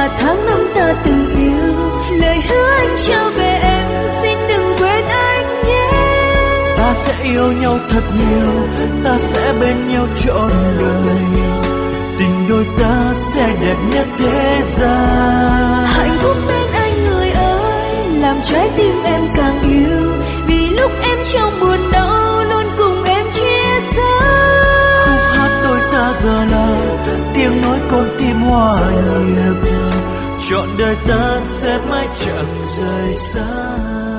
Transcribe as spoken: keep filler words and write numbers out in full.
là tháng năm ta từng yêu. Lời hứa anh trao về em, xin đừng quên anh nhé. Ta sẽ yêu nhau thật nhiều, ta sẽ bên nhau trọn đời. Tình đôi ta sẽ đẹp nhất thế gian. Hạnh phúc bên anh người ơi, làm trái tim em càng yêu. Vì lúc em trong buồn đau luôn cùng em chia sẻ. Khúc hát đôi ta giờ là tiếng nói con tim hòa nhịp. Trọn đời ta sẽ mãi chẳng rời xa.